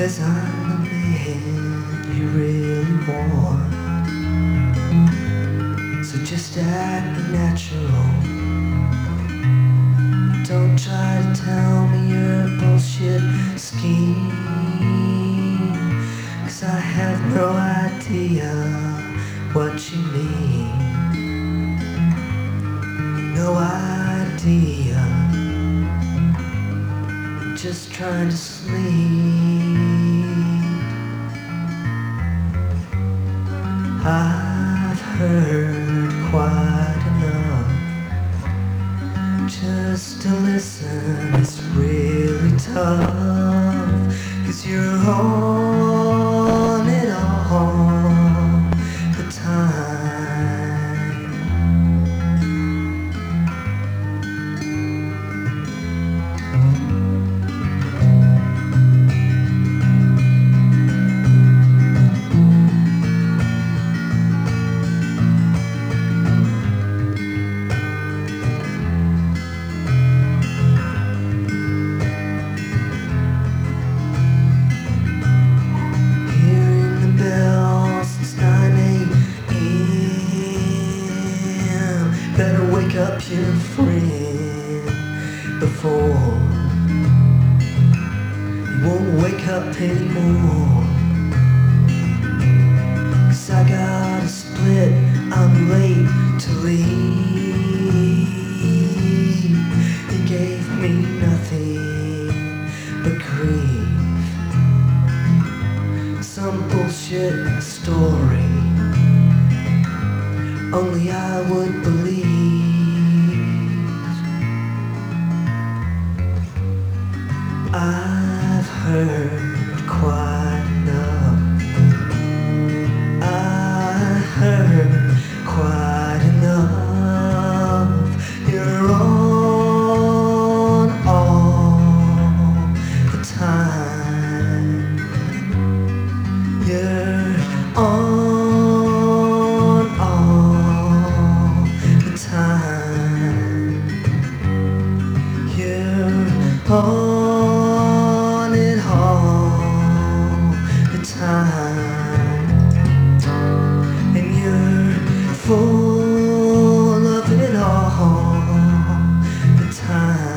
'cause I'm the man you really want. So just act natural. Don't try to tell me your bullshit scheme, 'cause I have no idea what you mean. No idea. Just trying to sleep. I've heard quite enough just to listen. It's really tough, 'cause you're on it all the time. Better wake up your friend before you won't wake up anymore. 'Cause I got a split, I'm late to leave. He gave me nothing but grief. Some bullshit story only I would believe. I've heard quite enough. I heard quite enough. You're on all the time. You're on on it all the time, and you're full of it all the time.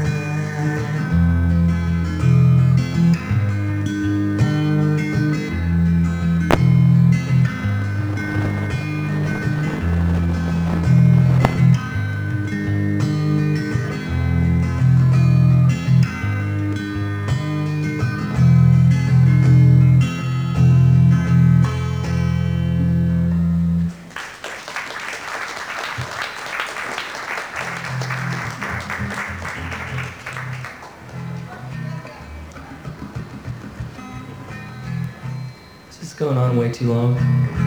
This is going on way too long.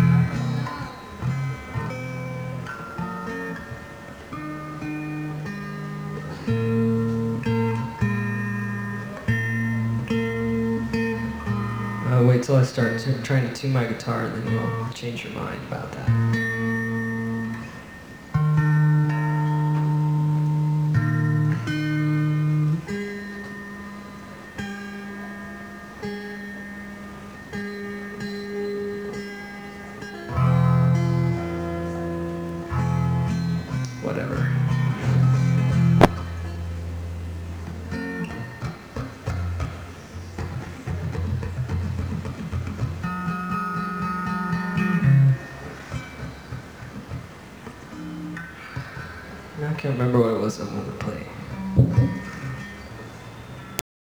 Wait till I start trying to tune my guitar, and then you'll change your mind about that. Whatever. I can't remember what it was I'm going to play.